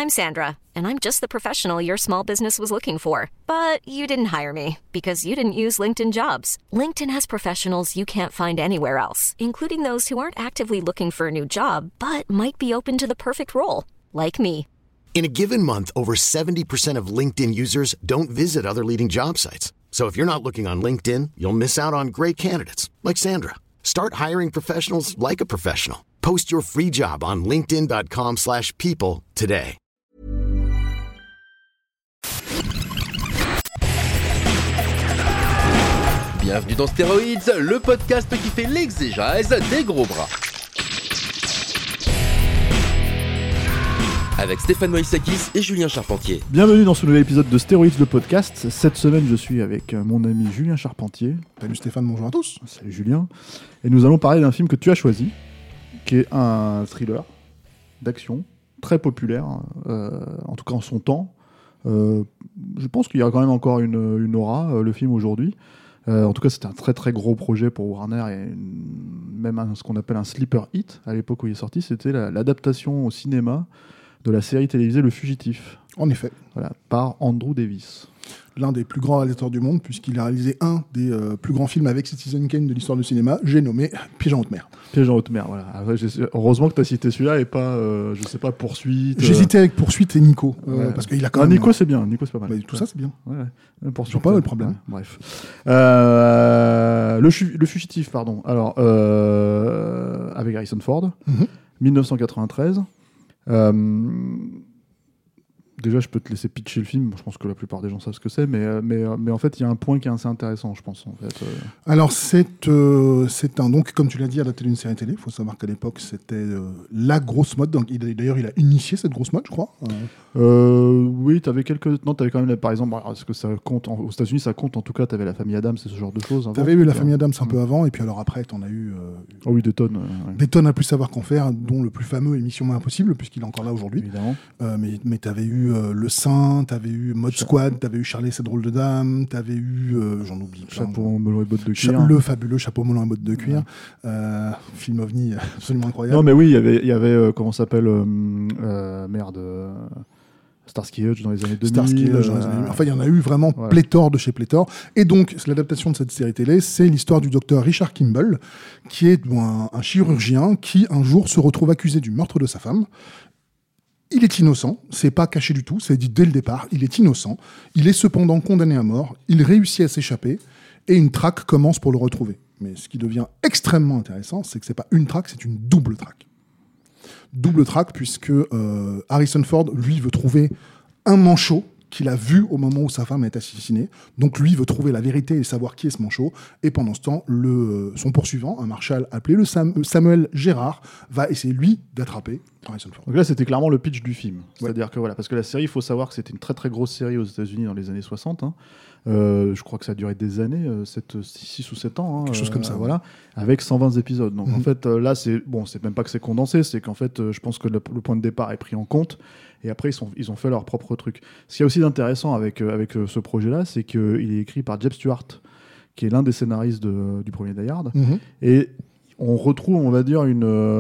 I'm Sandra, and I'm just the professional your small business was looking for. But you didn't hire me because you didn't use LinkedIn Jobs. LinkedIn has professionals you can't find anywhere else, including those who aren't actively looking for a new job, but might be open to the perfect role, like me. In a given month, over 70% of LinkedIn users don't visit other leading job sites. So if you're not looking on LinkedIn, you'll miss out on great candidates like Sandra. Start hiring professionals like a professional. Post your free job on linkedin.com/people today. Bienvenue dans Stéroïdes, le podcast qui fait l'exégèse des gros bras. Avec Stéphane Moïsakis et Julien Charpentier. Bienvenue dans ce nouvel épisode de Stéroïdes, le podcast. Cette semaine, je suis avec mon ami Julien Charpentier. Salut Stéphane, bonjour à tous. Salut Julien. Et nous allons parler d'un film que tu as choisi, qui est un thriller d'action, très populaire, en tout cas en son temps. Je pense qu'il y a quand même encore une aura, le film aujourd'hui. En tout cas, c'était un très très gros projet pour Warner, et même ce qu'on appelle un sleeper hit à l'époque où il est sorti, c'était l'adaptation au cinéma de la série télévisée Le Fugitif. En effet. Voilà, par Andrew Davis. L'un des plus grands réalisateurs du monde, puisqu'il a réalisé un des plus grands films avec Citizen Kane de l'histoire du cinéma, j'ai nommé Piège en haute mer. Piège en haute mer, voilà. Après, heureusement que tu as cité celui-là et pas, je sais pas, Poursuite. J'hésitais avec Poursuite et Nico, ouais. parce qu'il a quand même... Nico, c'est bien, Nico, c'est pas mal. Bah, tout ça, c'est bien. Ouais. Poursuite, pas le problème. Ouais, bref. Le Fugitif, pardon. Alors, avec Harrison Ford, 1993. Déjà, je peux te laisser pitcher le film. Je pense que la plupart des gens savent ce que c'est, mais en fait, il y a un point qui est assez intéressant, je pense. En fait. Alors, c'est un, donc, comme tu l'as dit, adapté d'une série télé. Il faut savoir qu'à l'époque, c'était la grosse mode. Donc, d'ailleurs, il a initié cette grosse mode, je crois. Oui, t'avais quand même, par exemple, est-ce que ça compte aux États-Unis, ça compte en tout cas. T'avais La Famille Adams, c'est ce genre de choses. T'avais eu La Famille Adams un peu avant, et puis alors après, t'en as eu. Oh oui, des tonnes. Des tonnes à plus savoir qu'en faire, dont le plus fameux est Mission Impossible, puisqu'il est encore là aujourd'hui. Évidemment. Mais t'avais eu Le Saint, t'avais eu Mode Squad, t'avais eu Charlie et ses drôles de dames, t'avais eu, j'en oublie. Chapeau melon et bottes de cuir. Le fabuleux Chapeau melon et bottes de cuir. Film ovni absolument incroyable. Non, mais oui, il y avait comment ça s'appelle Starsky Hutch dans les années 2000. Starsky Hutch dans les années 2000. Enfin, il y en a eu vraiment pléthore de chez pléthore. Et donc, l'adaptation de cette série télé, c'est l'histoire du docteur Richard Kimball, qui est un chirurgien qui, un jour, se retrouve accusé du meurtre de sa femme. Il est innocent, c'est pas caché du tout, c'est dit dès le départ, il est innocent. Il est cependant condamné à mort, il réussit à s'échapper, et une traque commence pour le retrouver. Mais ce qui devient extrêmement intéressant, c'est que c'est pas une traque, c'est une double traque. Double traque, puisque Harrison Ford, lui, veut trouver un manchot qu'il a vu au moment où sa femme est assassinée. Donc lui veut trouver la vérité et savoir qui est ce manchot. Et pendant ce temps, son poursuivant, un marshal appelé Samuel Gérard, va essayer, lui, d'attraper Harrison Ford. Donc là, c'était clairement le pitch du film. C'est-à-dire que voilà, parce que la série, il faut savoir que c'était une très très grosse série aux États-Unis dans les années 60. Je crois que ça a duré des années, 6 ou 7 ans. Quelque chose comme ça. Voilà, avec 120 épisodes. Donc en fait, là, c'est même pas que c'est condensé, c'est qu'en fait, je pense que le point de départ est pris en compte. Et après, ils ont fait leur propre truc. Ce qui est aussi d'intéressant avec ce projet-là, c'est qu'il est écrit par Jeb Stuart, qui est l'un des scénaristes du premier Die Hard. Et on retrouve, on va dire,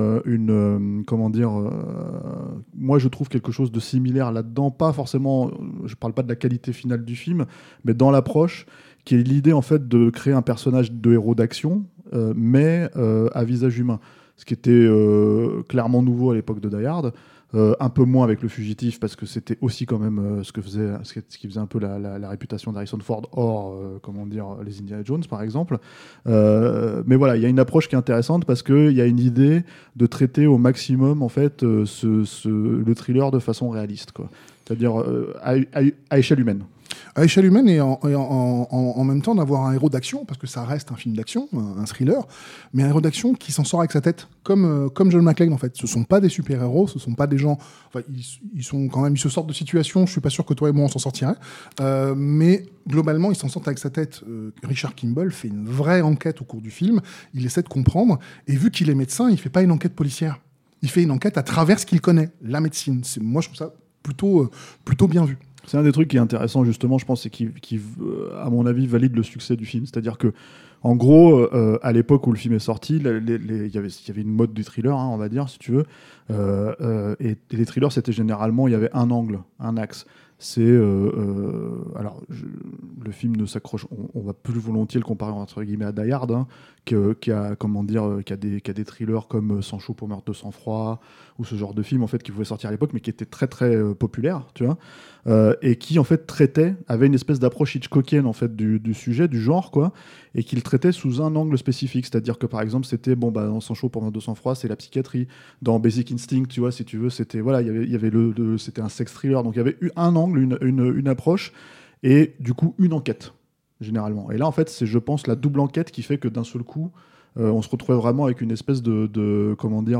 moi je trouve quelque chose de similaire là-dedans. Pas forcément, je parle pas de la qualité finale du film, mais dans l'approche, qui est l'idée en fait de créer un personnage de héros d'action, mais à visage humain. Ce qui était clairement nouveau à l'époque de Die Hard. Un peu moins avec Le Fugitif, parce que c'était aussi quand même ce qui faisait un peu la réputation d'Harrison Ford, hors les Indiana Jones par exemple. Mais voilà, il y a une approche qui est intéressante parce qu'il y a une idée de traiter au maximum en fait le thriller de façon réaliste, quoi. C'est-à-dire à échelle humaine. À échelle humaine et en même temps d'avoir un héros d'action, parce que ça reste un film d'action, un thriller, mais un héros d'action qui s'en sort avec sa tête, comme John McClane en fait. Ce sont pas des super-héros, ce sont pas des gens... Enfin, ils sont quand même, ils se sortent de situations, je suis pas sûr que toi et moi on s'en sortirait, mais globalement ils s'en sortent avec sa tête. Richard Kimball fait une vraie enquête au cours du film, il essaie de comprendre, et vu qu'il est médecin, il fait pas une enquête policière. Il fait une enquête à travers ce qu'il connaît, la médecine. Moi je trouve ça plutôt bien vu. C'est un des trucs qui est intéressant justement, je pense, et qui à mon avis valide le succès du film. C'est-à-dire que En gros, à l'époque où le film est sorti, il y avait une mode du thriller, on va dire, si tu veux. Et les thrillers, c'était généralement, il y avait un angle, un axe. Alors, le film ne s'accroche, on va plus volontiers le comparer entre guillemets à Die Hard, qui a des thrillers comme Sans chaud pour meurtre de sang-froid, ou ce genre de film en fait qui pouvait sortir à l'époque, mais qui était très très populaire, tu vois, et qui en fait avait une espèce d'approche Hitchcockienne en fait du sujet, du genre, quoi, et qui le traitait sous un angle spécifique, c'est-à-dire que par exemple c'était dans Sans chaud pour meurtre de sang-froid, c'est la psychiatrie, dans Basic Instinct, tu vois, si tu veux, c'était il y avait c'était un sex thriller, donc il y avait eu un angle, une approche, et du coup une enquête généralement. Et là en fait c'est, je pense, la double enquête qui fait que d'un seul coup on se retrouvait vraiment avec une espèce de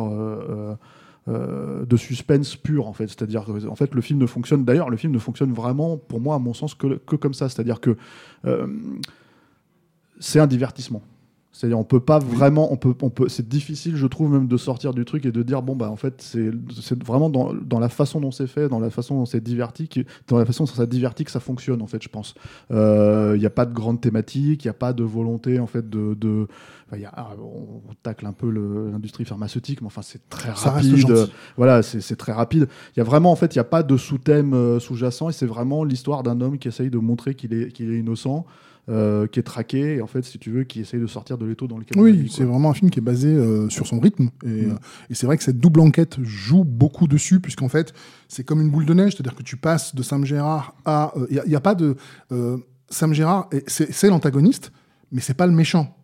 suspense pur en fait. C'est-à-dire que en fait le film ne fonctionne vraiment pour moi à mon sens que comme ça. C'est-à-dire que c'est un divertissement. C'est-à-dire on peut pas vraiment, c'est difficile, je trouve, même de sortir du truc et de dire en fait c'est vraiment dans la façon dont c'est fait, dans la façon dont c'est diverti, dans la façon dont ça divertit que ça fonctionne en fait, je pense. Il y a pas de grande thématique, il y a pas de volonté en fait on tacle un peu l'industrie pharmaceutique, mais enfin c'est très rapide. Voilà, c'est très rapide. Il y a vraiment en fait, il y a pas de sous-thème sous-jacent, et c'est vraiment l'histoire d'un homme qui essaye de montrer qu'il est innocent. Qui est traqué, et en fait, si tu veux, qui essaye de sortir de l'étau dans lequel on vit, c'est vraiment un film qui est basé sur son rythme, et c'est vrai que cette double enquête joue beaucoup dessus, puisqu'en fait, c'est comme une boule de neige, c'est-à-dire que tu passes de Sam Gérard à... Il n'y a pas de... Sam Gérard, c'est l'antagoniste, mais c'est pas le méchant.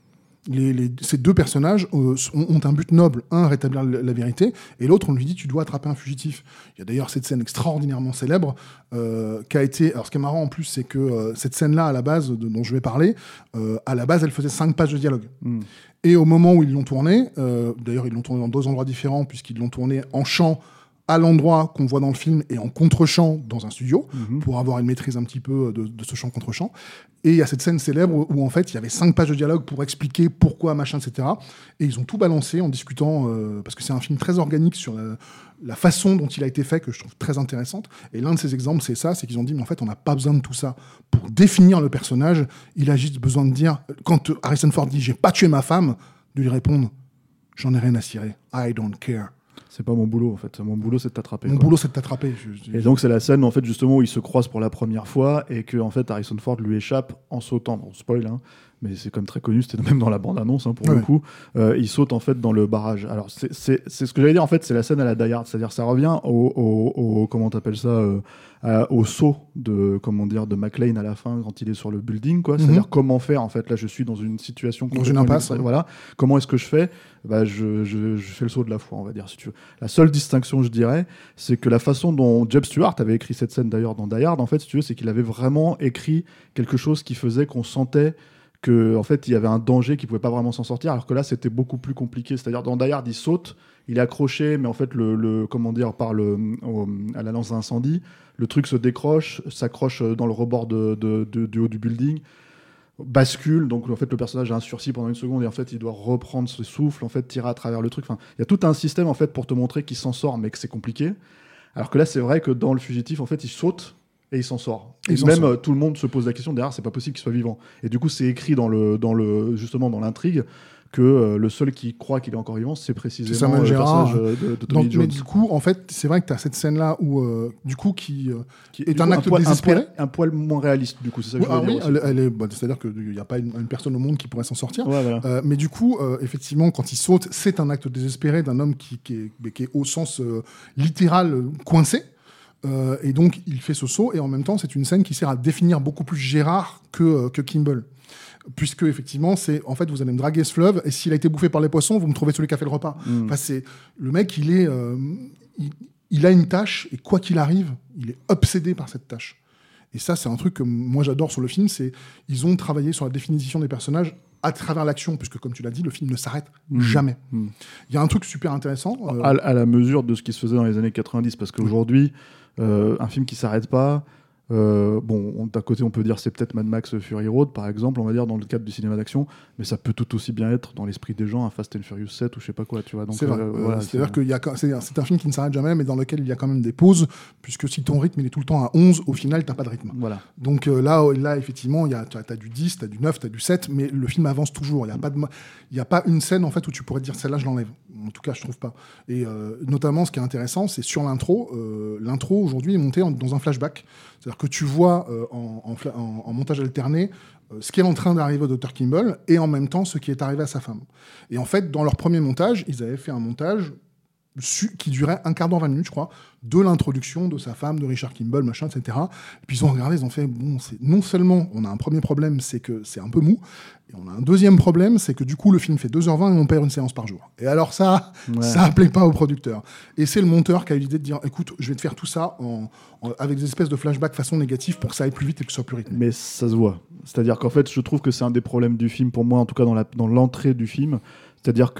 Ces deux personnages ont un but noble, un, rétablir la vérité, et l'autre, on lui dit tu dois attraper un fugitif. Il y a d'ailleurs cette scène extraordinairement célèbre qui a été... Alors ce qui est marrant en plus, c'est que cette scène-là, à la base, dont je vais parler, à la base, elle faisait 5 pages de dialogue. Et au moment où ils l'ont tournée, d'ailleurs ils l'ont tournée dans 2 endroits différents, puisqu'ils l'ont tournée en chant à l'endroit qu'on voit dans le film et en contre-champ dans un studio, pour avoir une maîtrise un petit peu de ce chant contre-champ. Et il y a cette scène célèbre où en fait il y avait 5 pages de dialogue pour expliquer pourquoi, machin, etc. Et ils ont tout balancé en discutant, parce que c'est un film très organique sur la façon dont il a été fait, que je trouve très intéressante. Et l'un de ces exemples, c'est qu'ils ont dit, mais en fait, on n'a pas besoin de tout ça. Pour définir le personnage, il a juste besoin de dire, quand Harrison Ford dit « j'ai pas tué ma femme », de lui répondre « j'en ai rien à cirer, I don't care ». C'est pas mon boulot en fait, mon boulot c'est de t'attraper. Mon boulot c'est de t'attraper. Et donc c'est la scène en fait justement où ils se croisent pour la première fois et que en fait Harrison Ford lui échappe en sautant. Bon, spoil, mais c'est quand même très connu, c'était même dans la bande-annonce pour le coup. Il saute en fait dans le barrage. Alors c'est ce que j'allais dire en fait, c'est la scène à la Die Hard, c'est-à-dire ça revient au comment t'appelles ça, au saut de McClane à la fin quand il est sur le building, quoi. C'est-à-dire comment faire en fait. Là je suis dans une situation, dans une impasse. Voilà. Comment est-ce que je fais ? Je fais le saut de la foi, on va dire, si tu veux. La seule distinction, je dirais, c'est que la façon dont Jeb Stuart avait écrit cette scène d'ailleurs dans Die Hard, en fait, si tu veux, c'est qu'il avait vraiment écrit quelque chose qui faisait qu'on sentait que, en fait, il y avait un danger qu'il pouvait pas vraiment s'en sortir, alors que là, c'était beaucoup plus compliqué. C'est-à-dire, dans Die Hard, il saute, il est accroché, mais en fait, à la lance d'incendie, le truc se décroche, s'accroche dans le rebord du haut du building, bascule, donc en fait le personnage a un sursis pendant une seconde et en fait il doit reprendre ce souffle, en fait tirer à travers le truc. Enfin, il y a tout un système en fait pour te montrer qu'il s'en sort mais que c'est compliqué. Alors que là c'est vrai que dans le fugitif en fait il saute et il s'en sort. Et même tout le monde se pose la question derrière, c'est pas possible qu'il soit vivant. Et du coup c'est écrit justement dans l'intrigue que le seul qui croit qu'il est encore vivant, c'est précisément le personnage de Tommy Jones. Mais du coup, en fait, c'est vrai que tu as cette scène-là où, du coup, qui est un acte désespéré. Un poil moins réaliste, du coup, c'est ça que je veux dire. Oui, c'est-à-dire qu'il n'y a pas une personne au monde qui pourrait s'en sortir. Ouais, voilà. Mais du coup, effectivement, quand il saute, c'est un acte désespéré d'un homme qui est au sens littéral coincé. Et donc, il fait ce saut, et en même temps, c'est une scène qui sert à définir beaucoup plus Gérard que Kimball. Puisque effectivement en fait vous allez me draguer ce fleuve et s'il a été bouffé par les poissons vous me trouvez celui qui a fait le repas. Enfin, c'est le mec, il a une tâche et quoi qu'il arrive il est obsédé par cette tâche. Et ça c'est un truc que moi j'adore sur le film, c'est ils ont travaillé sur la définition des personnages à travers l'action, puisque comme tu l'as dit le film ne s'arrête jamais. Il y a un truc super intéressant à la mesure de ce qui se faisait dans les années 90, parce qu'aujourd'hui un film qui s'arrête pas, D'un côté, on peut dire c'est peut-être Mad Max Fury Road, par exemple, on va dire dans le cadre du cinéma d'action, mais ça peut tout aussi bien être dans l'esprit des gens un Fast and Furious 7 ou je sais pas quoi, tu vois. Donc, c'est vrai. Voilà, c'est-à-dire que c'est un film qui ne s'arrête jamais, mais dans lequel il y a quand même des pauses, puisque si ton rythme il est tout le temps à 11, au final, t'as pas de rythme. Voilà. Donc là, effectivement, t'as du 10, t'as du 9, t'as du 7, mais le film avance toujours. Il n'y a pas une scène en fait où tu pourrais te dire celle-là, je l'enlève. En tout cas, je trouve pas. Et notamment, ce qui est intéressant, c'est sur l'intro. L'intro, aujourd'hui, est montée dans un flashback. C'est-à-dire que tu vois en montage alterné ce qui est en train d'arriver au Dr. Kimball et en même temps ce qui est arrivé à sa femme. Et en fait, dans leur premier montage, ils avaient fait un montage qui durait un quart d'heure, 20 minutes, je crois, de l'introduction de sa femme, de Richard Kimball, machin, etc. Et puis ils ont regardé, ils ont fait, non seulement on a un premier problème, c'est que c'est un peu mou, et on a un deuxième problème, c'est que du coup le film fait 2h20 et on perd une séance par jour. Et alors ça plaît pas au producteur. Et c'est le monteur qui a eu l'idée de dire, écoute, je vais te faire tout ça avec des espèces de flashbacks façon négative pour que ça aille plus vite et que ce soit plus rythmé. Mais ça se voit. C'est-à-dire qu'en fait, je trouve que c'est un des problèmes du film, pour moi, en tout cas dans l'entrée du film. C'est-à-dire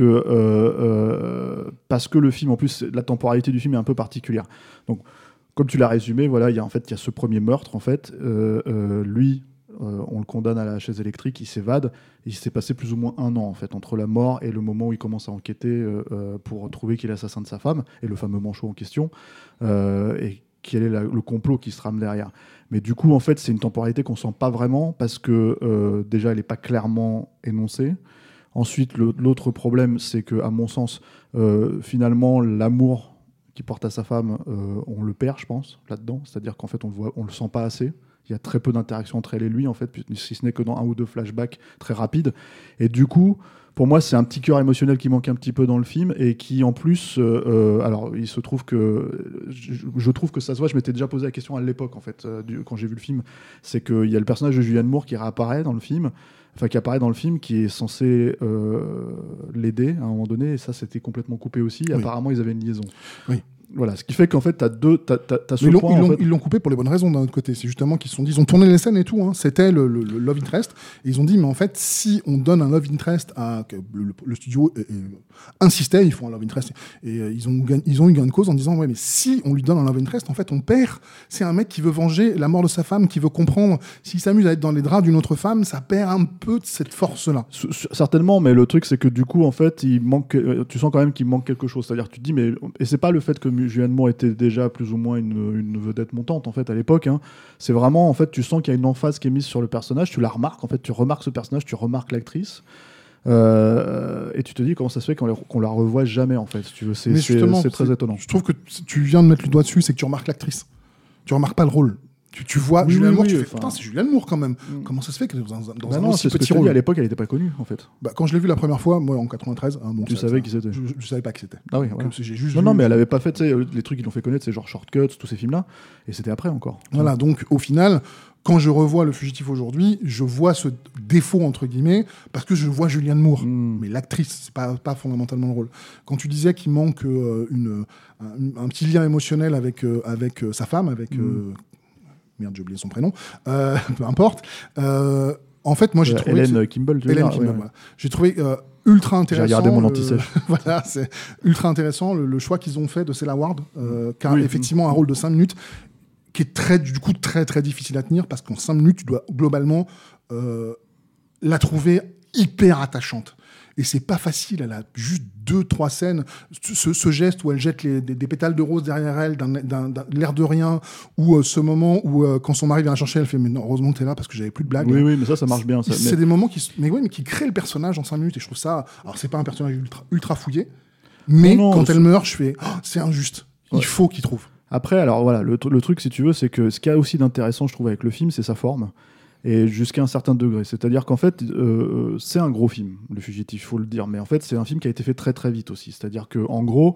que parce que le film, en plus, la temporalité du film est un peu particulière. Donc, comme tu l'as résumé, voilà, il y a ce premier meurtre, en fait. Lui, on le condamne à la chaise électrique, il s'évade. Il s'est passé plus ou moins 1 an, en fait, entre la mort et le moment où il commence à enquêter pour trouver qui est l'assassin de sa femme et le fameux manchot en question. Et quel est le complot qui se trame derrière. Mais du coup, en fait, c'est une temporalité qu'on sent pas vraiment parce que déjà, elle n'est pas clairement énoncée. Ensuite, l'autre problème, c'est que, à mon sens, finalement, l'amour qu'il porte à sa femme, on le perd, je pense, là-dedans. C'est-à-dire qu'en fait, on le sent pas assez. Il y a très peu d'interaction entre elle et lui, en fait, si ce n'est que dans 1 ou 2 flashbacks très rapides. Et du coup, pour moi, c'est un petit cœur émotionnel qui manque un petit peu dans le film et qui, en plus, alors, il se trouve que je trouve que ça se voit. Je m'étais déjà posé la question à l'époque, en fait, quand j'ai vu le film. C'est qu'il y a le personnage de Julianne Moore qui réapparaît dans le film. Enfin, qui apparaît dans le film, qui est censé l'aider à un moment donné, et ça, c'était complètement coupé aussi. Oui. Apparemment, ils avaient une liaison. Oui. Voilà, ce qui fait qu'en fait, t'as ce point... Ils l'ont coupé pour les bonnes raisons, d'un autre côté. C'est justement qu'ils se sont dit, ils ont tourné les scènes et tout, hein. C'était le Love Interest, et ils ont dit, mais en fait, si on donne un Love Interest le studio insistait, ils font un Love Interest, et ils ont eu gain de cause en disant, ouais, mais si on lui donne un Love Interest, en fait, on perd. C'est un mec qui veut venger la mort de sa femme, qui veut comprendre. S'il s'amuse à être dans les draps d'une autre femme, ça perd un peu de cette force-là. Certainement, mais le truc, c'est que du coup, en fait, tu sens quand même qu'il manque quelque chose. C'est-à-dire, tu te dis, mais... Et c'est pas le fait que Julianne Moore était déjà plus ou moins une vedette montante en fait à l'époque. Hein. C'est vraiment en fait tu sens qu'il y a une emphase qui est mise sur le personnage, tu la remarques en fait, tu remarques ce personnage, tu remarques l'actrice et tu te dis comment ça se fait qu'on la revoit jamais en fait. Si tu veux, c'est très étonnant. Je trouve que tu viens de mettre le doigt dessus, c'est que tu remarques l'actrice, tu remarques pas le rôle. Tu vois Julianne Moore, tu fais putain, c'est Julianne Moore quand même. Comment ça se fait que dans un aussi petit rôle à l'époque, elle n'était pas connue en fait. Quand je l'ai vue la première fois, moi en 93, tu savais qui c'était. Je savais pas qui c'était. Ah oui. Voilà. J'ai juste non, mais elle avait pas fait les trucs qui l'ont fait connaître, c'est genre Shortcuts, tous ces films-là, et c'était après encore. Voilà, donc au final, quand je revois Le Fugitif aujourd'hui, je vois ce défaut entre guillemets parce que je vois Julianne Moore, mais l'actrice, c'est pas fondamentalement le rôle. Quand tu disais qu'il manque un petit lien émotionnel avec sa femme, avec merde, j'ai oublié son prénom. Peu importe. En fait, moi, j'ai trouvé... Hélène Kimball. Voilà. J'ai trouvé ultra intéressant... J'ai regardé mon anti-sèche. Voilà, c'est ultra intéressant le choix qu'ils ont fait de Cella Ward, qui a effectivement un rôle de 5 minutes, qui est très très difficile à tenir, parce qu'en 5 minutes, tu dois globalement la trouver hyper attachante. Et c'est pas facile, elle a juste 2-3 scènes, ce geste où elle jette des pétales de rose derrière elle, d'un l'air de rien, ou ce moment où quand son mari vient la chercher, elle fait mais non, heureusement que t'es là parce que j'avais plus de blagues. Oui, mais ça marche bien. C'est des moments qui créent le personnage en 5 minutes, et je trouve ça... Alors c'est pas un personnage ultra fouillé, mais quand elle meurt, je fais c'est injuste, il faut qu'il trouve. Après, alors voilà, le truc, si tu veux, c'est que ce qu'il y a aussi d'intéressant, je trouve, avec le film, c'est sa forme. Et jusqu'à un certain degré. C'est-à-dire qu'en fait, c'est un gros film, Le Fugitif, il faut le dire. Mais en fait, c'est un film qui a été fait très très vite aussi. C'est-à-dire qu'en gros,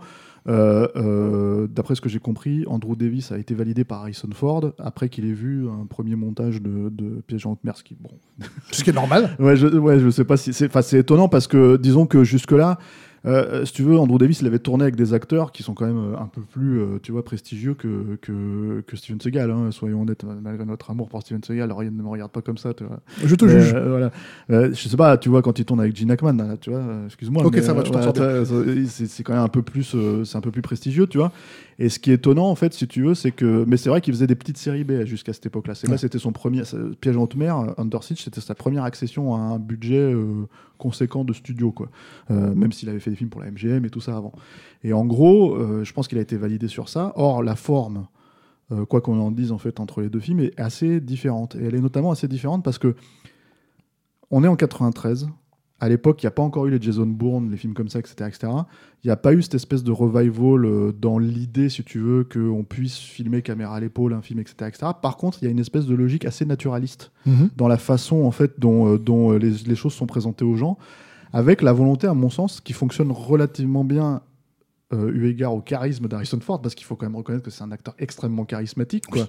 d'après ce que j'ai compris, Andrew Davis a été validé par Harrison Ford après qu'il ait vu un premier montage de Piège en haute mer. Ce qui est normal. Je sais pas si... C'est étonnant parce que, disons que jusque-là, Si tu veux, Andrew Davis, il avait tourné avec des acteurs qui sont quand même un peu plus, tu vois, prestigieux que Steven Seagal. Hein, soyons honnêtes, malgré notre amour pour Steven Seagal, alors, il ne me regarde pas comme ça. Tu vois. Je te juge. Voilà. Je sais pas, tu vois, quand il tourne avec Gene Hackman, là, tu vois, excuse-moi. Ok, mais, ça va, tu t'en sors bien. c'est quand même un peu plus, c'est un peu plus prestigieux, tu vois. Et ce qui est étonnant, en fait, si tu veux, c'est que, mais c'est vrai qu'il faisait des petites séries B jusqu'à cette époque-là. Là, c'était son premier Piège en haute mer, Under Siege, c'était sa première accession à un budget conséquent de studio, quoi. Même s'il avait fait des films pour la MGM et tout ça avant. Et en gros, je pense qu'il a été validé sur ça. Or, la forme, quoi qu'on en dise en fait entre les deux films, est assez différente. Et elle est notamment assez différente parce que on est en 93. À l'époque, il n'y a pas encore eu les Jason Bourne, les films comme ça, etc. etc. Il n'y a pas eu cette espèce de revival dans l'idée, si tu veux, qu'on puisse filmer caméra à l'épaule un film, etc. etc. Par contre, il y a une espèce de logique assez naturaliste dans la façon en fait, dont les choses sont présentées aux gens, avec la volonté, à mon sens, qui fonctionne relativement bien eu égard au charisme d'Harrison Ford, parce qu'il faut quand même reconnaître que c'est un acteur extrêmement charismatique, quoi,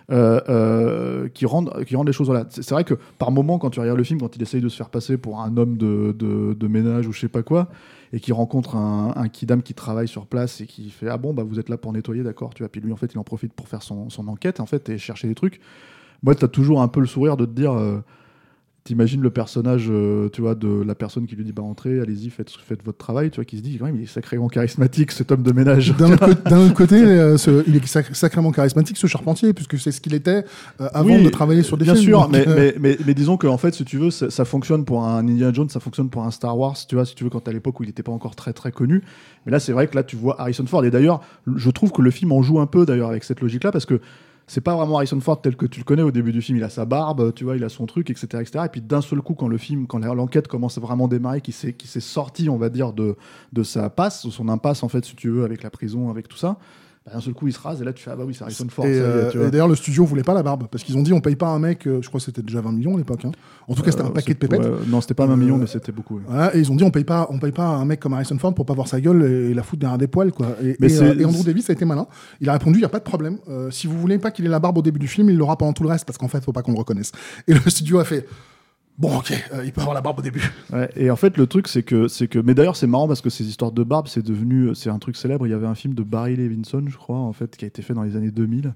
qui rend les choses... Voilà. C'est vrai que par moment, quand tu regardes le film, quand il essaye de se faire passer pour un homme de ménage ou je sais pas quoi, et qu'il rencontre un kidam qui travaille sur place et qui fait « Ah bon, bah, vous êtes là pour nettoyer, d'accord ?» tu vois. Puis lui, en fait, il en profite pour faire son enquête en fait, et chercher des trucs. Moi, tu as toujours un peu le sourire de te dire... T'imagines le personnage, tu vois, de la personne qui lui dit bah entrez, allez-y, faites votre travail, tu vois, qui se dit quand même il est sacrément charismatique cet homme de ménage. D'un autre côté, il est sacrément charismatique ce charpentier, puisque c'est ce qu'il était avant de travailler sur des films. Bien sûr, mais disons que en fait, si tu veux, ça fonctionne pour un Indiana Jones, ça fonctionne pour un Star Wars, tu vois, si tu veux, quand à l'époque où il n'était pas encore très très connu. Mais là, c'est vrai que là, tu vois Harrison Ford, et d'ailleurs, je trouve que le film en joue un peu d'ailleurs avec cette logique-là, parce que c'est pas vraiment Harrison Ford tel que tu le connais au début du film. Il a sa barbe, tu vois, il a son truc, etc., etc. Et puis d'un seul coup, quand l'enquête commence à vraiment démarrer, qui s'est sorti, on va dire, de sa passe, de son impasse en fait, si tu veux, avec la prison, avec tout ça. D'un seul coup, il se rase et là, tu fais ah bah oui, c'est Harrison Ford. Et d'ailleurs, le studio voulait pas la barbe parce qu'ils ont dit on paye pas un mec. Je crois que c'était déjà 20 millions à l'époque. Hein. En tout cas, c'était un paquet de pépettes. Non, c'était pas 20 millions, mais c'était beaucoup. Ouais. Voilà, et ils ont dit on paye pas un mec comme Harrison Ford pour pas voir sa gueule et la foutre derrière des poils, quoi. Et Andrew Davis a été malin. Il a répondu il y a pas de problème. Si vous voulez pas qu'il ait la barbe au début du film, il l'aura pendant tout le reste parce qu'en fait, faut pas qu'on le reconnaisse. Et le studio a fait. Bon, ok, il peut avoir la barbe au début. Ouais, et en fait, le truc, c'est que... Mais d'ailleurs, c'est marrant parce que ces histoires de barbe, c'est un truc célèbre. Il y avait un film de Barry Levinson, je crois, en fait, qui a été fait dans les années 2000,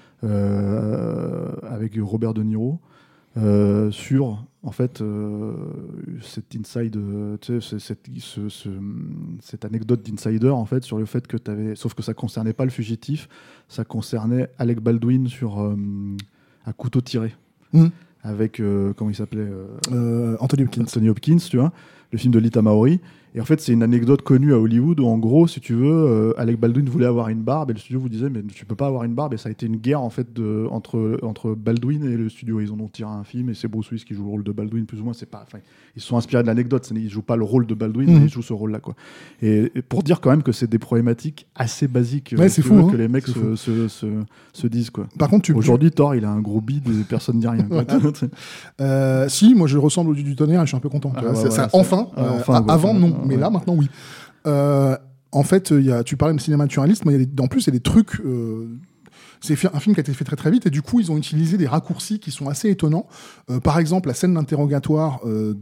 avec Robert De Niro, sur, en fait, cette inside... tu sais, cette anecdote d'insider, en fait, sur le fait que tu avais... Sauf que ça concernait pas le fugitif, ça concernait Alec Baldwin sur un couteau tiré. Avec, comment il s'appelait Anthony Hopkins, tu vois, le film de Lita Maori. Et en fait, c'est une anecdote connue à Hollywood où, en gros, si tu veux, Alec Baldwin voulait avoir une barbe et le studio vous disait mais tu peux pas avoir une barbe. Et ça a été une guerre en fait entre Baldwin et le studio. Ils en ont tiré un film et c'est Bruce Willis qui joue le rôle de Baldwin plus ou moins. C'est pas, ils se sont inspirés de l'anecdote. Ils jouent pas le rôle de Baldwin, mais ils jouent ce rôle-là, quoi. Et pour dire quand même que c'est des problématiques assez basiques c'est fou, que les mecs se disent, quoi. Par contre, aujourd'hui, Thor, il a un gros bide et personne ne dit rien. Si, moi je ressemble au dieu du tonnerre et je suis un peu content. Enfin, avant non. Mais là, maintenant, oui. En fait, tu parlais de cinéma naturaliste, mais en plus, il y a des trucs... c'est un film qui a été fait très très vite et du coup, ils ont utilisé des raccourcis qui sont assez étonnants. Par exemple, la scène d'interrogatoire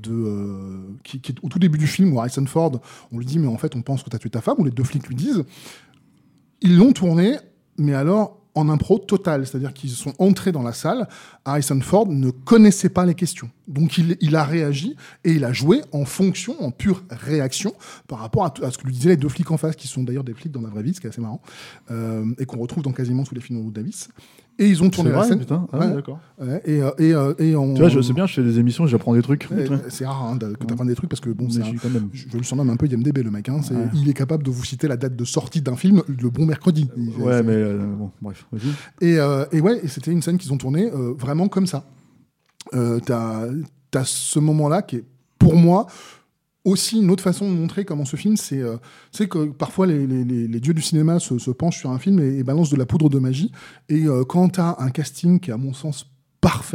qui est au tout début du film où Harrison Ford, on lui dit « mais en fait, on pense que tu as tué ta femme », où les deux flics lui disent. Ils l'ont tourné, mais alors... en impro total, c'est-à-dire qu'ils sont entrés dans la salle, Harrison Ford ne connaissait pas les questions. Donc il a réagi et il a joué en fonction, en pure réaction, par rapport à ce que lui disaient les deux flics en face, qui sont d'ailleurs des flics dans la vraie vie, ce qui est assez marrant, et qu'on retrouve dans quasiment tous les films de Davis. Et ils ont tourné la scène. Putain. Ah, ouais, d'accord. Ouais, tu vois, je sais bien, je fais des émissions, j'apprends des trucs. C'est rare que tu apprennes des trucs parce que bon, je le surnomme un peu IMDb, le mec. Hein, il est capable de vous citer la date de sortie d'un film le bon mercredi. Ouais, mais bon, bref. Et c'était une scène qu'ils ont tournée vraiment comme ça. T'as ce moment-là qui est, pour moi, aussi une autre façon de montrer comment ce film, c'est que parfois les dieux du cinéma se penchent sur un film et balancent de la poudre de magie. Et quand t'as un casting qui est, à mon sens, parfait,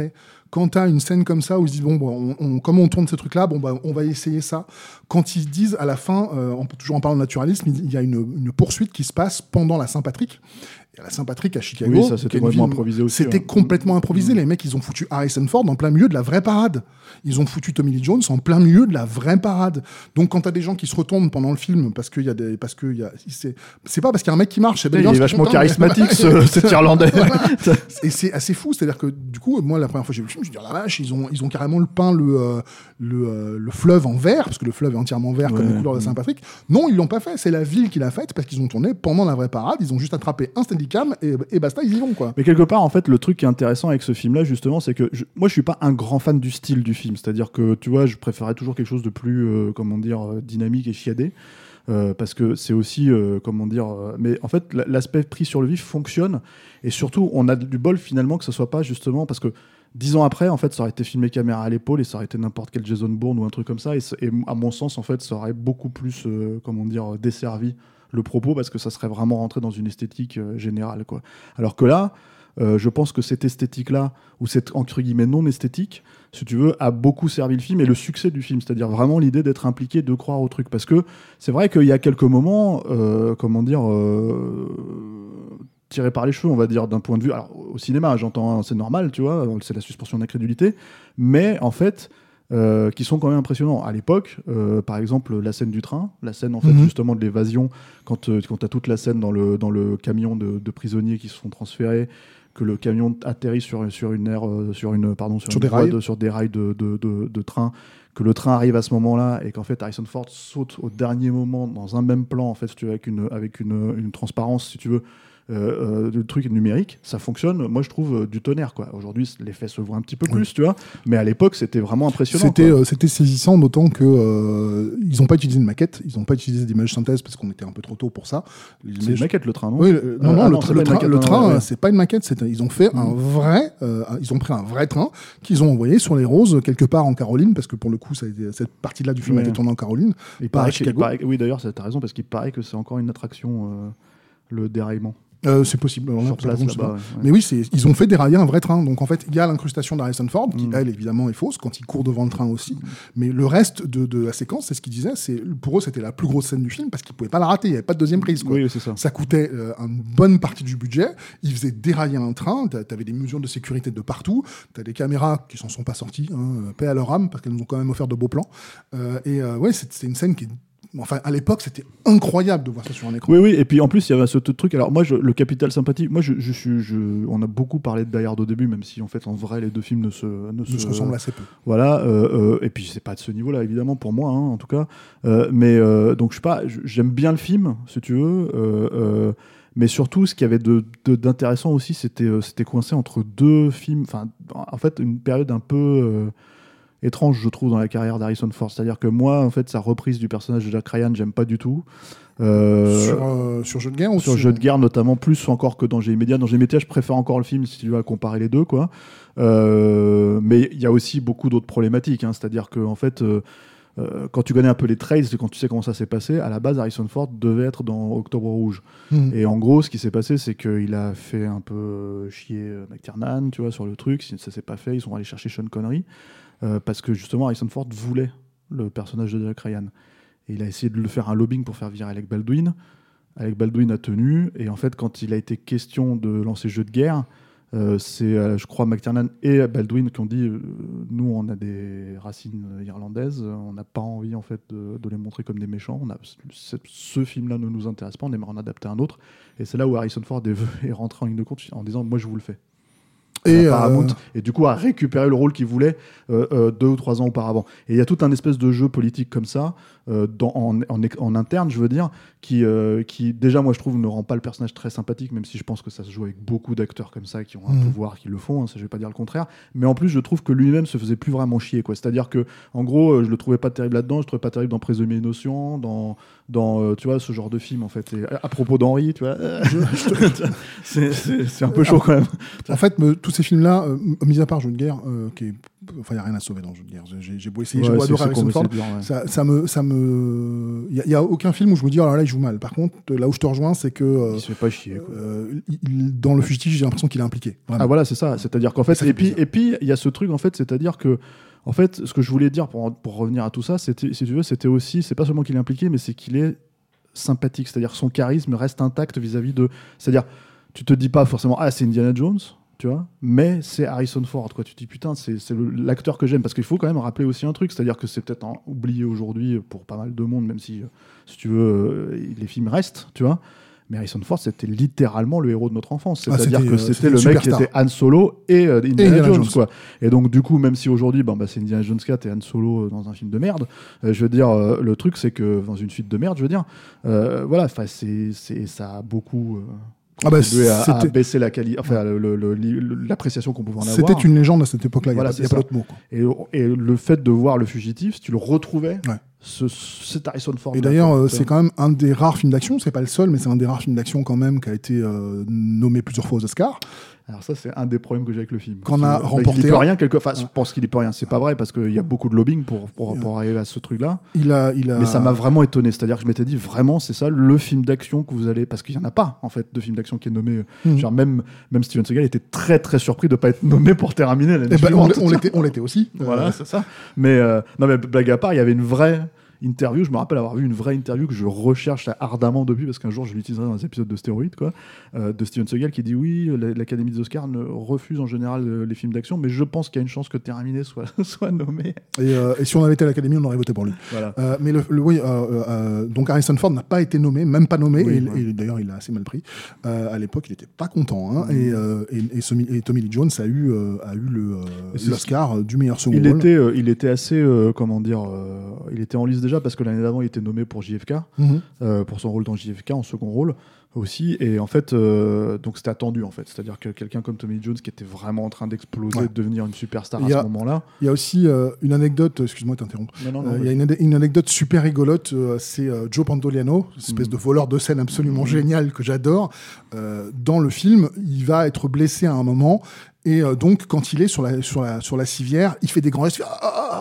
quand t'as une scène comme ça où ils se disent comment on tourne ce truc-là, on va essayer ça. Quand ils disent à la fin, on peut toujours en parler de naturalisme, il y a une poursuite qui se passe pendant la Saint-Patrick. Et à la Saint-Patrick à Chicago, oui, ça c'était vraiment improvisé aussi. C'était complètement improvisé. Les mecs, ils ont foutu Harrison Ford en plein milieu de la vraie parade. Ils ont foutu Tommy Lee Jones en plein milieu de la vraie parade. Donc quand t'as des gens qui se retournent pendant le film c'est pas parce qu'il y a un mec qui marche. Il est vachement charismatique cet Irlandais. Voilà. Et c'est assez fou. C'est-à-dire que du coup, moi la première fois que j'ai vu le film, je me suis dit la vache, ils ont carrément peint le fleuve en vert parce que le fleuve est entièrement vert comme les couleurs de Saint-Patrick. Non, ils l'ont pas fait. C'est la ville qui l'a faite parce qu'ils ont tourné pendant la vraie parade. Ils ont juste attrapé un Steadicam et basta, ils y vont quoi. Mais quelque part, en fait, le truc qui est intéressant avec ce film-là, justement, c'est que moi, je suis pas un grand fan du style du film. C'est-à-dire que, tu vois, je préférais toujours quelque chose de plus, dynamique et chiadé. Parce que c'est aussi, mais en fait, l'aspect pris sur le vif fonctionne. Et surtout, on a du bol finalement que ce soit pas justement parce que 10 ans après, en fait, ça aurait été filmé caméra à l'épaule et ça aurait été n'importe quel Jason Bourne ou un truc comme ça. Et à mon sens, en fait, ça aurait beaucoup plus, desservi le propos parce que ça serait vraiment rentré dans une esthétique générale, quoi. Alors que là, je pense que cette esthétique-là, ou cette entre guillemets non esthétique, si tu veux, a beaucoup servi le film et le succès du film, c'est-à-dire vraiment l'idée d'être impliqué, de croire au truc. Parce que c'est vrai qu'il y a quelques moments, tirés par les cheveux, on va dire, d'un point de vue. Alors, au cinéma, j'entends, c'est normal, tu vois, c'est la suspension d'incrédulité, mais en fait. Qui sont quand même impressionnants. À l'époque, par exemple, la scène du train, la scène en fait justement de l'évasion, quand tu as toute la scène dans le camion de prisonniers qui se font transférer, que le camion atterrit sur des rails de train, que le train arrive à ce moment-là et qu'en fait Harrison Ford saute au dernier moment dans un même plan en fait, si tu veux, avec une transparence, si tu veux. Le truc numérique, ça fonctionne, moi je trouve du tonnerre, quoi. Aujourd'hui l'effet se voit un petit peu plus, tu vois, mais à l'époque c'était vraiment impressionnant. C'était saisissant, d'autant que ils n'ont pas utilisé une maquette, ils n'ont pas utilisé d'image synthèse parce qu'on était un peu trop tôt pour ça. C'est une maquette le train, non? Oui, le train, c'est pas une maquette, ils ont fait ils ont pris un vrai train qu'ils ont envoyé sur les Roses quelque part en Caroline, parce que pour le coup cette partie-là du film a été tournée en Caroline. Oui, d'ailleurs t'as raison, parce qu'il paraît que c'est encore une attraction, le déraillement. C'est possible. Alors là, sur place, là-bas, ouais. Mais oui, ils ont fait dérailler un vrai train. Donc en fait, il y a l'incrustation d'Harrison Ford, qui elle évidemment est fausse, quand il court devant le train aussi. Mais le reste de la séquence, c'est ce qu'il disait, pour eux c'était la plus grosse scène du film parce qu'ils pouvaient pas la rater. Il y avait pas de deuxième prise, quoi. Oui, c'est ça. Ça coûtait une bonne partie du budget. Ils faisaient dérailler un train. T'avais des mesures de sécurité de partout. T'as des caméras qui s'en sont pas sorties. Paix à leur âme, parce qu'elles nous ont quand même offert de beaux plans. C'est une scène qui est. Enfin, à l'époque, c'était incroyable de voir ça sur un écran. Oui, et puis en plus, il y avait ce truc. Alors, moi, le capital sympathie, on a beaucoup parlé de Die Hard au début, même si en fait, en vrai, les deux films ne se ressemblent assez peu. Voilà, et puis c'est pas de ce niveau-là, évidemment, pour moi, en tout cas. Donc, je sais pas, j'aime bien le film, si tu veux. Mais surtout, ce qu'il y avait d'intéressant aussi, c'était coincé entre deux films. Enfin, en fait, une période un peu. Étrange, je trouve, dans la carrière d'Harrison Ford. C'est-à-dire que moi, en fait, sa reprise du personnage de Jack Ryan, j'aime pas du tout. Sur Jeu de guerre ou sur Jeu de guerre, notamment, plus encore que Danger immédiat. Danger immédiat, je préfère encore le film, si tu veux, à comparer les deux, quoi. Mais il y a aussi beaucoup d'autres problématiques. C'est-à-dire que, en fait, quand tu connais un peu les trails, quand tu sais comment ça s'est passé, à la base, Harrison Ford devait être dans Octobre Rouge. Et en gros, ce qui s'est passé, c'est qu'il a fait un peu chier McTiernan, tu vois, sur le truc. Ça s'est pas fait, ils sont allés chercher Sean Connery. Parce que justement Harrison Ford voulait le personnage de Jack Ryan et il a essayé de le faire un lobbying pour faire virer Alec Baldwin. Alec Baldwin a tenu, et en fait quand il a été question de lancer Jeu de guerre, c'est je crois McTiernan et Baldwin qui ont dit nous on a des racines irlandaises, on n'a pas envie en fait de les montrer comme des méchants, ce film là ne nous intéresse pas, on aimerait en adapter un autre. Et c'est là où Harrison Ford est rentré en ligne de compte en disant moi je vous le fais. Et du coup a récupéré le rôle qu'il voulait 2 ou 3 ans auparavant. Et il y a tout un espèce de jeu politique comme ça en interne, je veux dire, qui déjà moi je trouve ne rend pas le personnage très sympathique, même si je pense que ça se joue avec beaucoup d'acteurs comme ça qui ont un pouvoir, qui le font, ça je vais pas dire le contraire. Mais en plus je trouve que lui-même se faisait plus vraiment chier, quoi. C'est-à-dire que en gros je le trouvais pas terrible là-dedans, je le trouvais pas terrible dans Présumé innocent, dans tu vois ce genre de film en fait. Et à propos d'Henri, tu vois, c'est un peu chaud quand même. En fait, tout tous ces films-là, mis à part Jeu de guerre, il n'y a rien à sauver dans Jeu de guerre. J'ai beau essayer, j'ai beau adorer Harrison Ford. Il n'y a aucun film où je me dis, oh là, il joue mal. Par contre, là où je te rejoins, c'est que. Il se fait pas chier. Dans Le Fugitif, j'ai l'impression qu'il est impliqué. Vraiment. Ah voilà, c'est ça. C'est-à-dire qu'en fait, et puis il y a ce truc, en fait, c'est-à-dire que. En fait, ce que je voulais dire pour revenir à tout ça, c'était, si tu veux, c'était aussi, c'est pas seulement qu'il est impliqué, mais c'est qu'il est sympathique. C'est-à-dire que son charisme reste intact vis-à-vis de. C'est-à-dire, tu te dis pas forcément, ah, c'est Indiana Jones, tu vois, mais c'est Harrison Ford, quoi. Tu te dis, putain, c'est l'acteur que j'aime. Parce qu'il faut quand même rappeler aussi un truc, c'est-à-dire que c'est peut-être oublié aujourd'hui pour pas mal de monde, même si tu veux, les films restent, tu vois. Mais Harrison Ford, c'était littéralement le héros de notre enfance. C'est-à-dire que c'était le mec qui était Han Solo et Indiana Jones, quoi. Et donc, du coup, même si aujourd'hui, c'est Indiana Jones 4 et Han Solo dans un film de merde, je veux dire, le truc, c'est que dans une suite de merde, je veux dire, voilà, ça a beaucoup. À baisser la qualité, enfin, l'appréciation qu'on pouvait en avoir. C'était une légende à cette époque-là, voilà, il n'y a pas d'autre mot. Et le fait de voir Le Fugitif, si tu le retrouvais, cet Harrison Ford. Et d'ailleurs, c'est quand même un des rares films d'action, c'est pas le seul, mais c'est un des rares films d'action quand même qui a été nommé plusieurs fois aux Oscars. Alors ça, c'est un des problèmes que j'ai avec le film. Qu'on a remporté. Il peut rien, enfin, je pense qu'il y peut rien. C'est pas vrai parce qu'il y a beaucoup de lobbying pour arriver à ce truc-là. Mais ça m'a vraiment étonné. C'est-à-dire que je m'étais dit vraiment, c'est ça le film d'action que vous allez, parce qu'il y en a pas en fait de film d'action qui est nommé. Genre même Steven Seagal était très très surpris de pas être nommé pour terminer l'année suivante. On l'était aussi. Voilà, c'est ça. Mais non, mais blague à part, il y avait une vraie interview. Je me rappelle avoir vu une vraie interview que je recherche ardemment depuis parce qu'un jour je l'utiliserai dans un épisode de Stéroïdes, quoi, de Steven Seagal qui dit oui, l'Académie des Oscars refuse en général les films d'action, mais je pense qu'il y a une chance que Terminé soit nommé. Et si on avait été à l'Académie, on aurait voté pour lui. Voilà. Mais donc Harrison Ford n'a pas été nommé, même pas nommé, et d'ailleurs il a assez mal pris. À l'époque, il n'était pas content, hein, et Tommy Lee Jones a eu l'Oscar du meilleur second rôle. Il était assez, il était en liste déjà parce que l'année d'avant il était nommé pour JFK, pour son rôle dans JFK en second rôle aussi, et en fait donc c'était attendu en fait, c'est-à-dire que quelqu'un comme Tommy Lee Jones qui était vraiment en train d'exploser, de devenir une superstar à ce moment-là. Il y a aussi une anecdote, excuse-moi de t'interrompre, il y a une anecdote super rigolote, c'est Joe Pantoliano, une espèce de voleur de scène absolument génial que j'adore, dans le film il va être blessé à un moment, et donc quand il est sur la civière, il fait des grands gestes,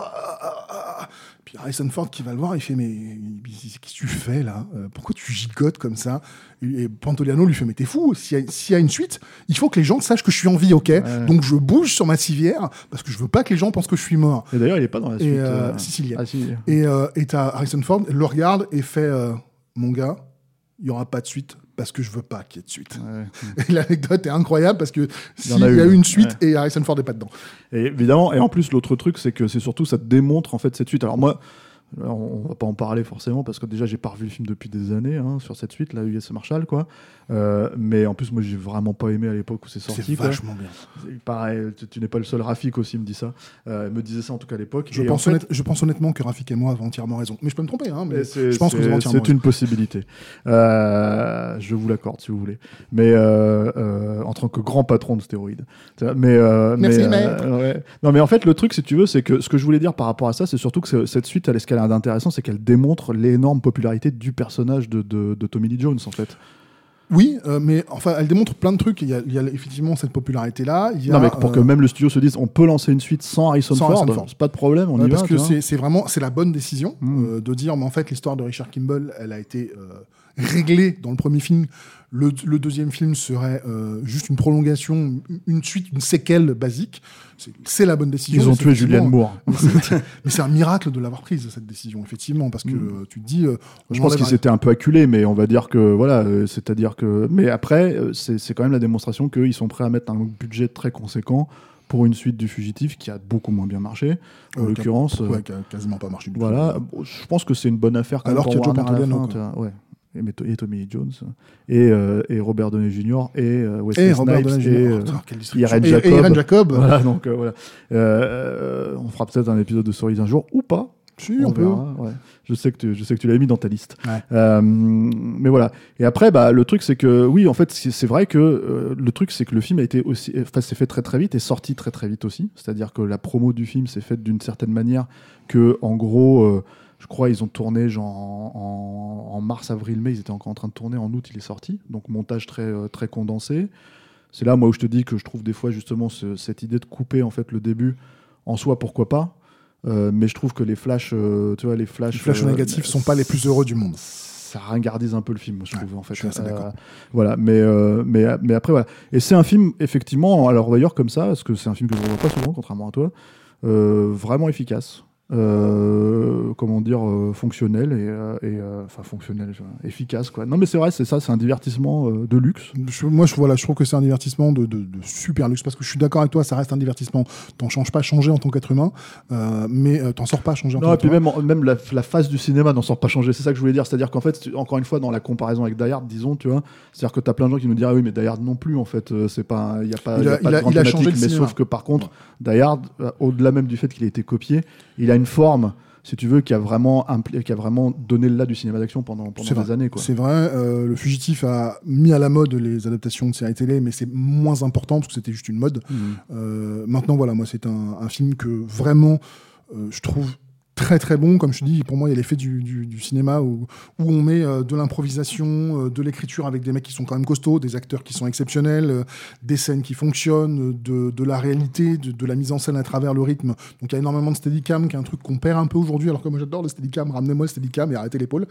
puis Harrison Ford qui va le voir, il fait mais qu'est-ce que tu fais là, pourquoi tu gigotes comme ça, et Pantoliano lui fait mais t'es fou, s'il y a une suite, il faut que les gens sachent que je suis en vie, ok, donc je bouge sur ma civière parce que je veux pas que les gens pensent que je suis mort. Et d'ailleurs il est pas dans la suite. Si. Et t'as Harrison Ford, le regarde et fait mon gars, il y aura pas de suite parce que je veux pas qu'il y ait de suite. Et l'anecdote est incroyable parce que s'il y a eu une suite et Harrison Ford n'est pas dedans. Et évidemment, et en plus l'autre truc c'est que c'est surtout ça te démontre en fait cette suite. Alors moi, on va pas en parler forcément parce que déjà j'ai pas revu le film depuis des années sur cette suite, la US Marshall, quoi. Mais en plus moi j'ai vraiment pas aimé à l'époque où c'est sorti. C'est vachement bien. Pareil, tu n'es pas le seul. Rafik aussi me dit ça, me disait ça en tout cas à l'époque. Je pense honnêtement que Rafik et moi avons entièrement raison, mais je peux me tromper, hein, mais je pense que vous avez entièrement raison. C'est une possibilité, je vous l'accorde si vous voulez, mais en tant que grand patron de Stéroïdes, merci maître. Non mais en fait le truc si tu veux c'est que ce que je voulais dire par rapport à ça, c'est surtout que cette suite ce qu'elle a d'intéressant, c'est qu'elle démontre l'énorme popularité du personnage de Tommy Lee Jones en fait. Oui, mais enfin, elle démontre plein de trucs. Il y a effectivement cette popularité-là. Non, mais pour que même le studio se dise, on peut lancer une suite sans Harrison Ford, c'est pas de problème, on y va. Parce que c'est la bonne décision de dire, mais en fait, l'histoire de Richard Kimball, elle a été réglée dans le premier film. Le deuxième film serait juste une prolongation, une suite, une séquelle basique. C'est la bonne décision. Ils ont tué Julianne Moore. Mais c'est un miracle de l'avoir prise, cette décision, effectivement, parce que tu te dis... je pense qu'ils s'étaient un peu acculés, mais on va dire que... voilà, c'est-à-dire que... Mais après, c'est quand même la démonstration qu'ils sont prêts à mettre un budget très conséquent pour une suite du Fugitif qui a beaucoup moins bien marché, en l'occurrence. Qui a quasiment pas marché du tout. Voilà, je pense que c'est une bonne affaire. Alors qu'il y a Joe Pantoliano. Et Tommy Lee Jones et Robert Downey Jr. et Wesley Snipes et Irene Jacob. Voilà, donc voilà. On fera peut-être un épisode de Stories un jour ou pas. Si, on peut. Ouais. Je sais que tu l'avais mis dans ta liste. Mais voilà. Et après, le truc c'est que oui, en fait, c'est vrai que le truc c'est que le film a été aussi, s'est fait très très vite et sorti très très vite aussi. C'est-à-dire que la promo du film s'est faite d'une certaine manière que, en gros. Je crois ils ont tourné genre en mars, avril, mai. Ils étaient encore en train de tourner. En août, il est sorti. Donc montage très, très condensé. C'est là, moi, où je te dis que je trouve des fois, justement, cette idée de couper, en fait, le début, en soi, pourquoi pas. Mais je trouve que les flashs, tu vois, les flashs négatifs sont pas les plus heureux du monde. Ça ringardise un peu le film, je trouve, en fait. Je suis assez d'accord. Voilà, mais après, voilà. Et c'est un film, effectivement, alors d'ailleurs, comme ça, parce que c'est un film que je ne revois pas souvent, contrairement à toi, vraiment efficace. Comment dire, fonctionnel enfin fonctionnel, efficace, quoi. Non mais c'est vrai, c'est ça, c'est un divertissement de luxe. Je trouve que c'est un divertissement de super luxe, parce que je suis d'accord avec toi, ça reste un divertissement. T'en changes pas changer en tant qu'être humain, mais t'en sors pas changer en tant qu'être humain. Non, et puis même la phase du cinéma n'en sort pas changer, c'est ça que je voulais dire, c'est-à-dire qu'en fait, encore une fois, dans la comparaison avec Die Hard, disons, tu vois, c'est-à-dire que t'as plein de gens qui nous disent ah oui mais Die Hard non plus, en fait, c'est pas, il y a pas de grande thématique, mais sauf que par contre, Die Hard, au-delà même du fait qu'il ait été copié, il a une forme, si tu veux, qui a vraiment donné le là du cinéma d'action pendant des années, quoi. C'est vrai, Le Fugitif a mis à la mode les adaptations de séries télé, mais c'est moins important parce que c'était juste une mode. Maintenant, voilà, moi, c'est un film que vraiment, je trouve très très bon. Comme je te dis, pour moi, il y a l'effet du cinéma où on met de l'improvisation, de l'écriture avec des mecs qui sont quand même costauds, des acteurs qui sont exceptionnels, des scènes qui fonctionnent, de la réalité, de la mise en scène à travers le rythme. Donc il y a énormément de steadicam, qui est un truc qu'on perd un peu aujourd'hui, alors que moi j'adore le steadicam, ramenez-moi le steadicam et arrêtez l'épaule.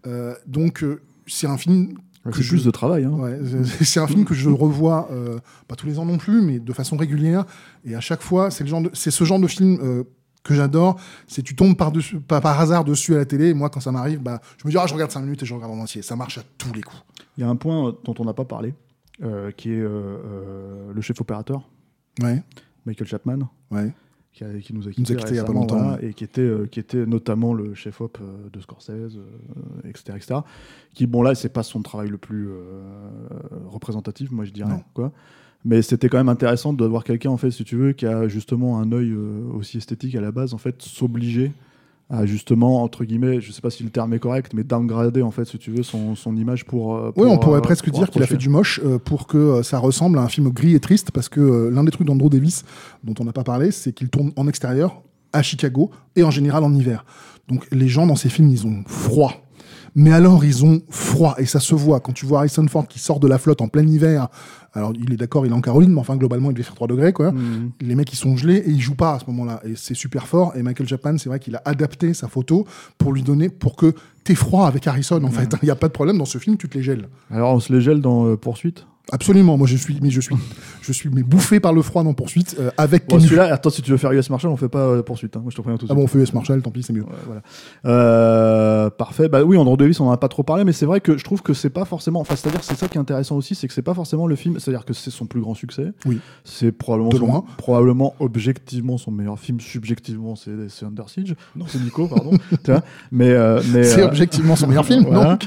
C'est un film... C'est plus de travail. Hein. Ouais, c'est un film que je revois, pas tous les ans non plus, mais de façon régulière. Et à chaque fois, c'est ce genre de film... que j'adore, c'est tu tombes par hasard dessus à la télé, et moi quand ça m'arrive, je me dis je regarde 5 minutes et je regarde en entier, ça marche à tous les coups. Il y a un point dont on n'a pas parlé, qui est le chef opérateur, Michael Chapman, qui nous a quitté il y a pas longtemps, et qui était notamment le chef op de Scorsese, etc. Qui, bon là, c'est pas son travail le plus représentatif, moi je dirais, quoi. Mais c'était quand même intéressant de voir quelqu'un, en fait, si tu veux, qui a justement un œil aussi esthétique à la base, en fait, s'obliger à justement, entre guillemets, je sais pas si le terme est correct, mais downgrader, en fait, si tu veux, son image pour on pourrait presque dire qu'il a fait du moche pour que ça ressemble à un film gris et triste, parce que l'un des trucs d'Andrew Davis, dont on n'a pas parlé, c'est qu'il tourne en extérieur, à Chicago, et en général en hiver. Donc les gens dans ces films, ils ont froid. Mais alors, ils ont froid, et ça se voit. Quand tu vois Harrison Ford qui sort de la flotte en plein hiver, alors il est d'accord, il est en Caroline, mais enfin, globalement, il devait faire 3 degrés, quoi. Les mecs, ils sont gelés, et ils jouent pas à ce moment-là. Et c'est super fort. Et Michael Chapman, c'est vrai qu'il a adapté sa photo pour que t'aies froid avec Harrison, en fait. Il n'y a pas de problème, dans ce film, tu te les gèles. Alors, on se les gèle dans Poursuite ? Absolument, moi je suis bouffé par le froid dans Poursuite avec Ken Uriel. Attends, si tu veux faire US Marshal, on fait pas Poursuite. Moi je te préviens tout de suite. On fait US Marshal, tant pis, c'est mieux. Voilà. Parfait. Oui, Andrew Davis, on en a pas trop parlé, mais c'est vrai que je trouve que c'est pas forcément. Enfin, c'est-à-dire, c'est ça qui est intéressant aussi, c'est que c'est pas forcément le film. C'est-à-dire que c'est son plus grand succès. Oui. C'est probablement objectivement son meilleur film. Subjectivement, c'est Under Siege. Non, c'est Nico, pardon. mais c'est objectivement son meilleur film. Voilà.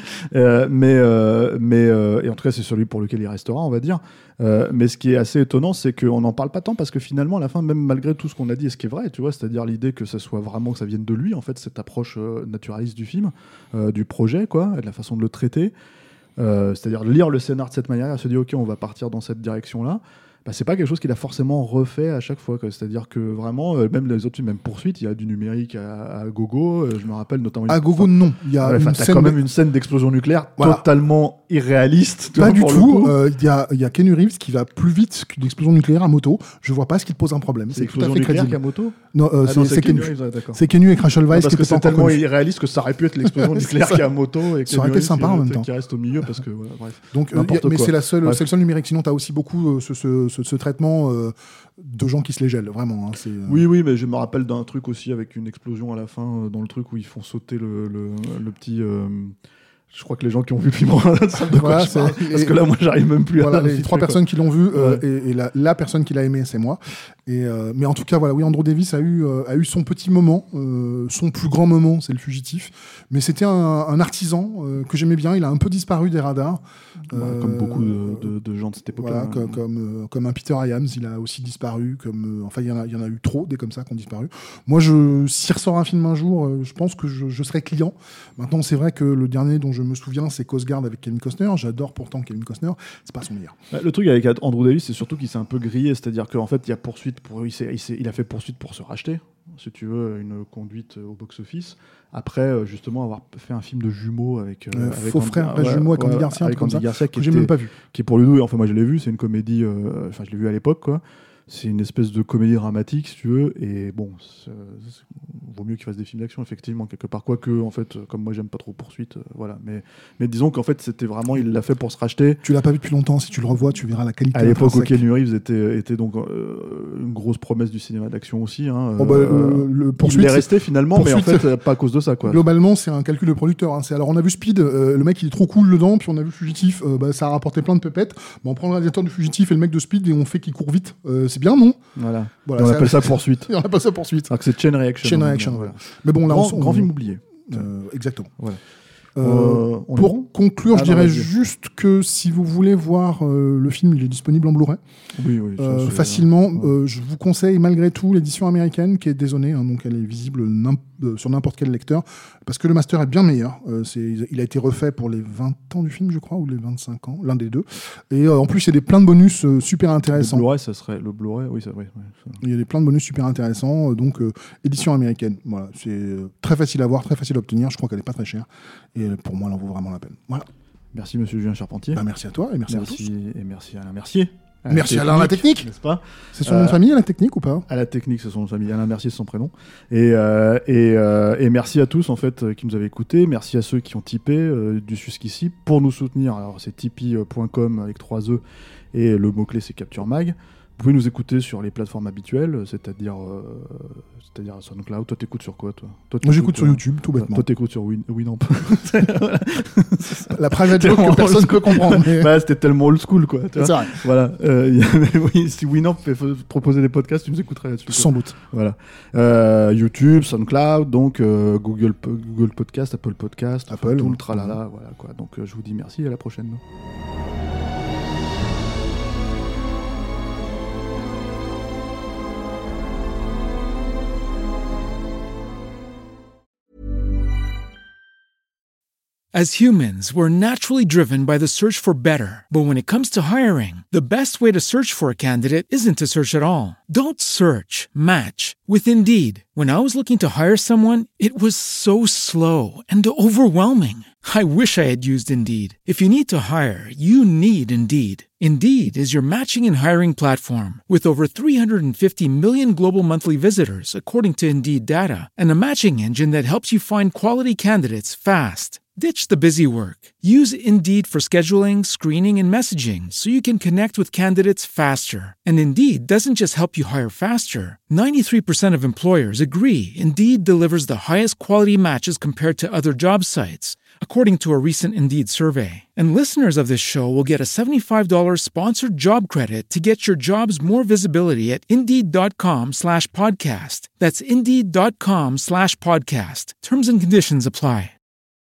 Et en tout cas, c'est celui pour lequel il restera, on va dire. Mais ce qui est assez étonnant, c'est qu'on n'en parle pas tant, parce que finalement, à la fin, même malgré tout ce qu'on a dit, et ce qui est vrai, tu vois, c'est-à-dire l'idée que ça soit vraiment, que ça vienne de lui, en fait, cette approche naturaliste du film, du projet, quoi, et de la façon de le traiter, c'est-à-dire lire le scénar de cette manière, et se dire, ok, on va partir dans cette direction-là. C'est pas quelque chose qu'il a forcément refait à chaque fois, quoi. C'est-à-dire que vraiment, même les autres films, même Poursuite, il y a du numérique à gogo. Je me rappelle notamment... À gogo, non. Il y a t'as quand même une scène d'explosion nucléaire totalement irréaliste. Pas du tout. Il y a Keanu Reeves qui va plus vite qu'une explosion nucléaire à moto. Je vois pas ce qui te pose un problème. C'est tout à fait crédible. Qu'à moto ? Non, c'est Keanu Reeves. C'est Keanu et Rachel Weisz qui étaient c'est tellement irréaliste que ça aurait pu être l'explosion nucléaire qu'à moto. Ça aurait été sympa en même temps. Qui reste au milieu parce que, bref. Donc, mais c'est le seul numérique. Sinon, t'as aussi beaucoup ce traitement de gens qui se les gèlent, vraiment. Oui, mais je me rappelle d'un truc aussi avec une explosion à la fin, dans le truc où ils font sauter le petit... Je crois que les gens qui ont vu le film savent de quoi je parle, parce que là, moi, j'arrive même plus à... Les 3 personnes qui l'ont vu, et la personne qui l'a aimé, c'est moi. Mais en tout cas, voilà, oui, Andrew Davis a eu son petit moment. Son plus grand moment, c'est Le Fugitif. Mais c'était un artisan que j'aimais bien. Il a un peu disparu des radars. Comme beaucoup de gens de cette époque-là. Voilà, comme un Peter Hyams, il a aussi disparu. Enfin, il y en a eu trop, des comme ça, qui ont disparu. Moi, s'il ressort un film un jour, je pense que je serai client. Maintenant, c'est vrai que le dernier dont je je me souviens, c'est Coast Guard avec Kevin Costner. J'adore pourtant Kevin Costner. C'est pas son meilleur. Le truc avec Andrew Davis, c'est surtout qu'il s'est un peu grillé. C'est-à-dire qu'en fait, il y a poursuite il a fait poursuite pour se racheter, si tu veux, une conduite au box-office. Après, justement, avoir fait un film de jumeaux avec Faux frère, jumeaux avec Andy Garcia, avec Andy Garcia, que j'ai même pas vu. Qui est pour Ludo, et enfin moi je l'ai vu, c'est une comédie, je l'ai vu à l'époque, quoi. C'est une espèce de comédie dramatique, si tu veux, et bon, vaut mieux qu'il fasse des films d'action, effectivement, quelque part. Quoique, en fait, comme moi, j'aime pas trop Poursuite, voilà. Mais disons qu'en fait, c'était vraiment, il l'a fait pour se racheter. Tu l'as pas vu depuis longtemps, si tu le revois, tu verras la qualité. À l'époque, Keanu Reeves était donc une grosse promesse du cinéma d'action aussi. Hein, le Poursuite, il est resté finalement, mais en fait, pas à cause de ça, quoi. Globalement, c'est un calcul de producteur. Hein. Alors, on a vu Speed, le mec, il est trop cool dedans, puis on a vu Fugitif, ça a rapporté plein de pépettes. On prend le réalisateur de Fugitif et le mec de Speed et on fait qu'il court vite. C'est bien, non? Voilà. On appelle ça Poursuite. On appelle ça Poursuite. Alors que c'est Chain Reaction. Voilà. Mais bon, là, grand film oublié. Exactement. Voilà. Pour conclure, je dirais juste que si vous voulez voir le film, il est disponible en Blu-ray. Oui, facilement. Je vous conseille malgré tout l'édition américaine qui est dézonée, hein, donc elle est visible sur n'importe quel lecteur, parce que le master est bien meilleur. Il a été refait pour les 20 ans du film, je crois, ou les 25 ans, l'un des deux. Et en plus, il y a plein de bonus super intéressants. Le Blu-ray, ça serait le Blu-ray, oui, ça. Il y a plein de bonus super intéressants, donc édition américaine. Voilà, c'est très facile à voir, très facile à obtenir. Je crois qu'elle n'est pas très chère. Et pour moi, elle en vaut vraiment la peine. Voilà. Merci, monsieur Julien Charpentier. Merci à toi et merci à tous. Et merci Alain Mercier. Merci Alain la technique, n'est-ce pas? C'est son nom de famille, la technique, ou pas? À la technique, c'est son nom de famille. Alain Mercier, c'est son prénom. Et merci à tous en fait qui nous avez écoutés. Merci à ceux qui ont typé jusqu'ici pour nous soutenir. Alors c'est tipeee.com avec 3 E et le mot clé c'est Capture Mag. Vous pouvez nous écouter sur les plateformes habituelles, c'est-à-dire SoundCloud. Toi, t'écoutes sur quoi, toi? Moi, j'écoute sur YouTube, tout bêtement. Toi, t'écoutes sur Winamp. La private joke que personne ne peut comprendre. Mais... Bah, c'était tellement old school, quoi. C'est vrai. Voilà. Si Winamp proposait des podcasts, tu nous écouterais là-dessus. Sans doute. Voilà. YouTube, SoundCloud, donc Google Podcast, Apple Podcast, Apple, tout le tralala, voilà, quoi. Donc, je vous dis merci et à la prochaine. As humans, we're naturally driven by the search for better. But when it comes to hiring, the best way to search for a candidate isn't to search at all. Don't search, match with Indeed. When I was looking to hire someone, it was so slow and overwhelming. I wish I had used Indeed. If you need to hire, you need Indeed. Indeed is your matching and hiring platform with over 350 million global monthly visitors, according to Indeed data, and a matching engine that helps you find quality candidates fast. Ditch the busy work. Use Indeed for scheduling, screening, and messaging so you can connect with candidates faster. And Indeed doesn't just help you hire faster. 93% of employers agree Indeed delivers the highest quality matches compared to other job sites, according to a recent Indeed survey. And listeners of this show will get a $75 sponsored job credit to get your jobs more visibility at Indeed.com/podcast. That's Indeed.com/podcast. Terms and conditions apply.